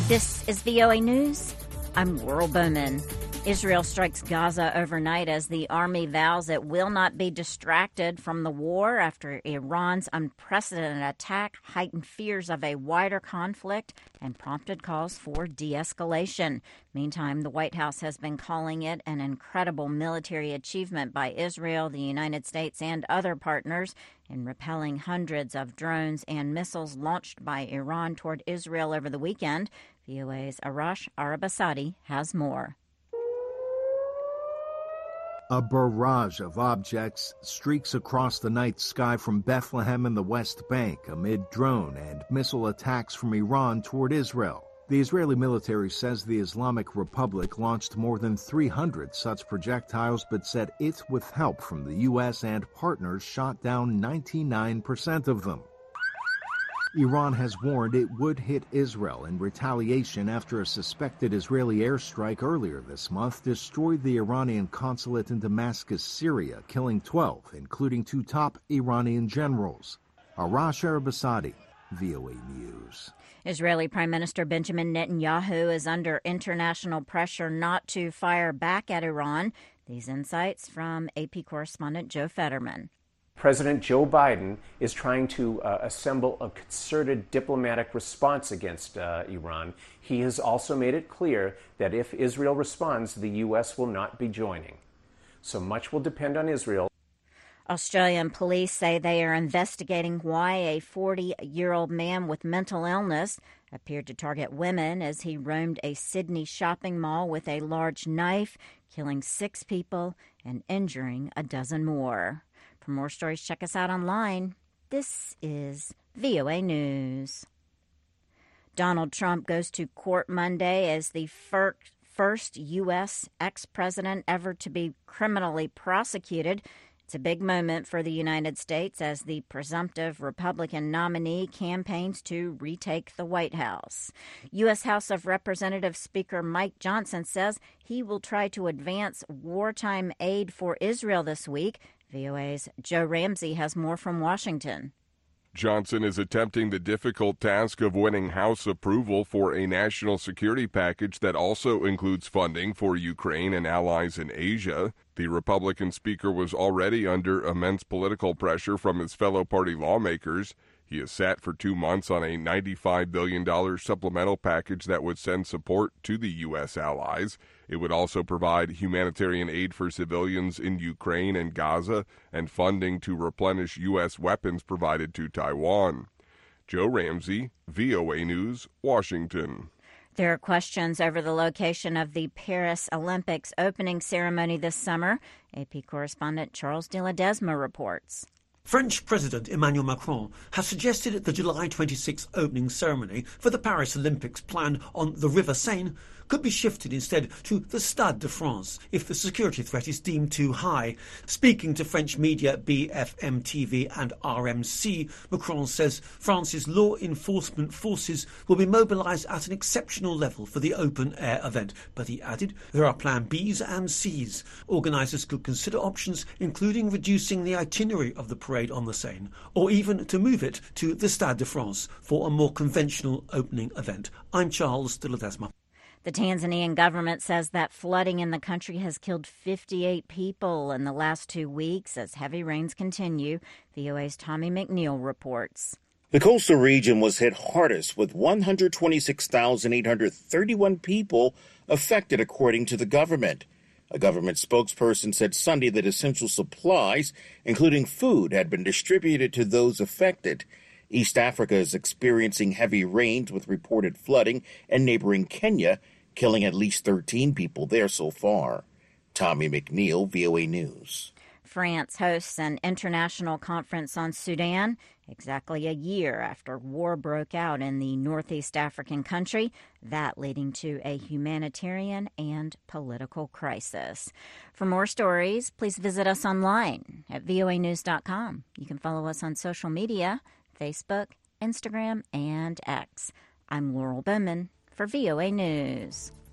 This is VOA News. I'm Laurel Bowman. Israel strikes Gaza overnight as the army vows it will not be distracted from the war after Iran's unprecedented attack heightened fears of a wider conflict and prompted calls for de-escalation. Meantime, the White House has been calling it an incredible military achievement by Israel, the United States, and other partners in repelling hundreds of drones and missiles launched by Iran toward Israel over the weekend. VOA's Arash Arabasadi has more. A barrage of objects streaks across the night sky from Bethlehem and the West Bank amid drone and missile attacks from Iran toward Israel. The Israeli military says the Islamic Republic launched more than 300 such projectiles, but said it, with help from the U.S. and partners, shot down 99% of them. Iran has warned it would hit Israel in retaliation after a suspected Israeli airstrike earlier this month destroyed the Iranian consulate in Damascus, Syria, killing 12, including 2 top Iranian generals. Arash Arabasadi, VOA News. Israeli Prime Minister Benjamin Netanyahu is under international pressure not to fire back at Iran. These insights from AP correspondent Joe Fetterman. President Joe Biden is trying to assemble a concerted diplomatic response against Iran. He has also made it clear that if Israel responds, the U.S. will not be joining. So much will depend on Israel. Australian police say they are investigating why a 40-year-old man with mental illness appeared to target women as he roamed a Sydney shopping mall with a large knife, killing 6 people and injuring a dozen more. For more stories, check us out online. This is VOA News. Donald Trump goes to court Monday as the first U.S. ex-president ever to be criminally prosecuted. It's a big moment for the United States as the presumptive Republican nominee campaigns to retake the White House. U.S. House of Representatives Speaker Mike Johnson says he will try to advance wartime aid for Israel this week. VOA's Joe Ramsey has more from Washington. Johnson is attempting the difficult task of winning House approval for a national security package that also includes funding for Ukraine and allies in Asia. The Republican speaker was already under immense political pressure from his fellow party lawmakers. He has sat for 2 months on a $95 billion supplemental package that would send support to the U.S. allies. It would also provide humanitarian aid for civilians in Ukraine and Gaza and funding to replenish U.S. weapons provided to Taiwan. Joe Ramsey, VOA News, Washington. There are questions over the location of the Paris Olympics opening ceremony this summer. AP correspondent Charles de Ledesma reports. French President Emmanuel Macron has suggested the July 26 opening ceremony for the Paris Olympics planned on the River Seine could be shifted instead to the Stade de France if the security threat is deemed too high. Speaking to French media BFM TV and RMC, Macron says France's law enforcement forces will be mobilised at an exceptional level for the open-air event. But he added there are plan Bs and Cs. Organisers could consider options including reducing the itinerary of the parade on the Seine or even to move it to the Stade de France for a more conventional opening event. I'm Charles de Ledesma. The Tanzanian government says that flooding in the country has killed 58 people in the last 2 weeks as heavy rains continue. VOA's Tommy McNeil reports. The coastal region was hit hardest with 126,831 people affected, according to the government. A government spokesperson said Sunday that essential supplies, including food, had been distributed to those affected. East Africa is experiencing heavy rains with reported flooding in neighboring Kenya, killing at least 13 people there so far. Tommy McNeil, VOA News. France hosts an international conference on Sudan exactly a year after war broke out in the northeast African country, that leading to a humanitarian and political crisis. For more stories, please visit us online at voanews.com. You can follow us on social media, Facebook, Instagram, and X. I'm Laurel Bowman for VOA News.